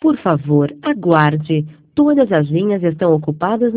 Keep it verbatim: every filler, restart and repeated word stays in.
Por favor, aguarde. Todas as linhas estão ocupadas